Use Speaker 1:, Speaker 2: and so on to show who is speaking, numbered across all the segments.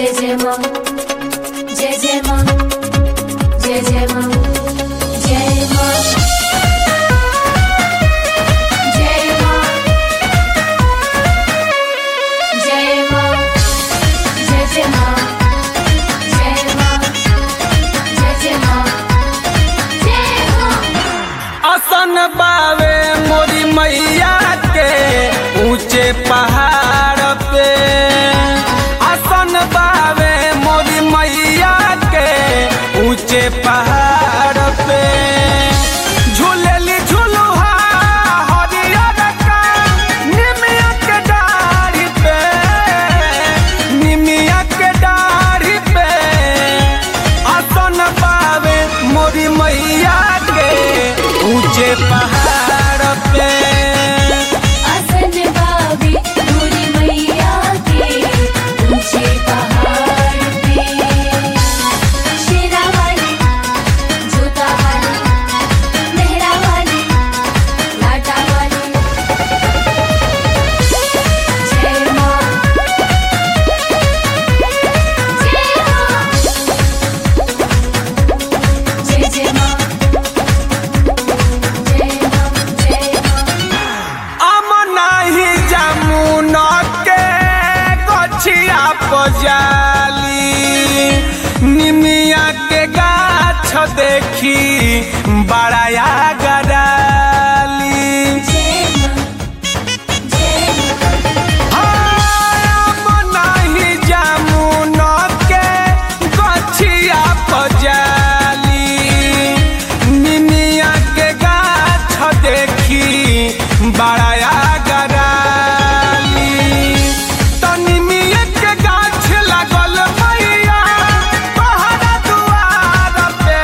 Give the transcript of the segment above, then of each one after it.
Speaker 1: जय मां जय जय मां जय जय मां जय मां जय मां जय मां जय जय मां जय मां जय जय मां जय मां।
Speaker 2: असन बावे मोरी मैया के ऊंचे पहाड़ पे, असन बावे मोरी मैया के ऊंचे पहाड़ पे। झूलेली झुलुहा हरियर का निमिया के डाढ़ी पे, निमिया के डाढ़ी पे। असन बावे मोरी मैया के ऊंचे पहाड़ पे।
Speaker 1: असन बावे मोरी मैया के ऊंचे पहाड़ पे। शेरा वाली जोता वाली मेहरा वाली लाटा वाली जय मां जय मां जय जय मां जय मां जय मां।
Speaker 2: अमनाही जामुन के गछिया पजाली, निमिया के गाछ देखी बड़ाया गराली। अमनाही जामुन के गछिया पजाली, निमिया के गाछ देखी बड़ाया गराली। तो निमिया के गाछ लागल मैया तोहरा दुआर पे,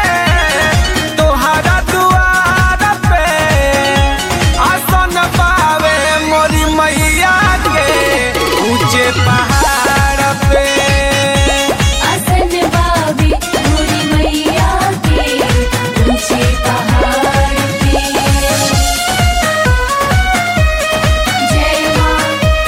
Speaker 2: तोहरा दुआर पे। आसन पावे मोरी मैया के ऊंचे पहाड़ पे।
Speaker 1: असन बावे मोरी मैया के ऊंचे पहाड़ पे। जय मां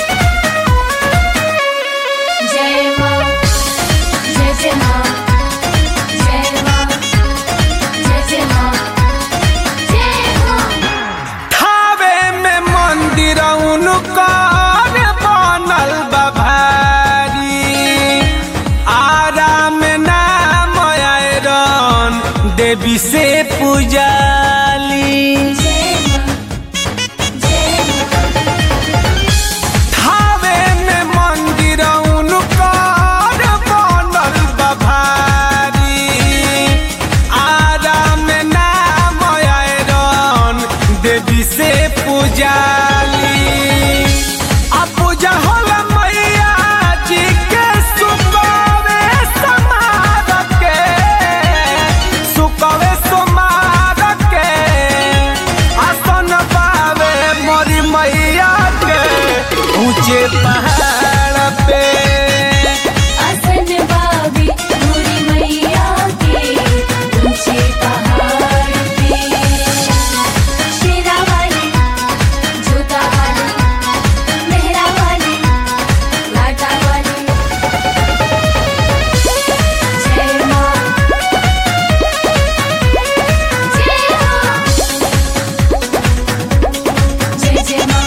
Speaker 1: जय मां जय जय मां जय मां जय जय मां जय मां।
Speaker 2: थावे में मंदिर उनकर बनल बा भारी, आरा में नाम आयरन देवी से पूजाली। थावे में मंदिर उनकर बनल बा भारी, आरा में नाम आयरन देवी से पूजाली। आ पूजा होला मैया जी के सुकवे समार के, सुकवे समार के। आसन पावे मोरी मैया के ऊंचे पहाड़ पे।
Speaker 1: असन बावे मोरी मैया के ऊंचे पहाड़ पे। शेरा वाली जोता वाली मेहरा वाली लाटा वाली जय मां जय मां जय जय मां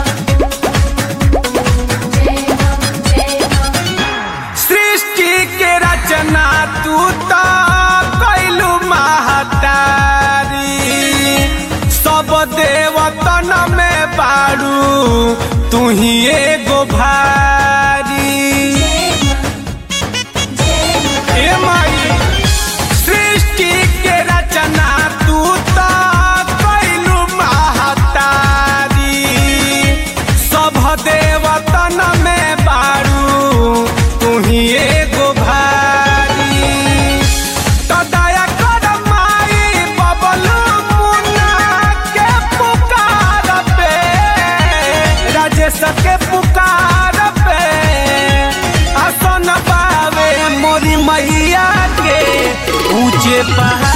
Speaker 1: जय मां जय मां।
Speaker 2: सृष्टि के रचना तू तो कैलू महतारी, सब देवतन में बारू तू ही एगो भारी। ए माई सृष्टि के रचना तू तो कैलू महतारी, सब देवतन में बारू तू ही एगो भारी। तो दया कर माई बबलू मुन्ना के पुकार पे, राजेश के पुकार पे। आसन पावे मोरी मैया के ऊंचे पहाड़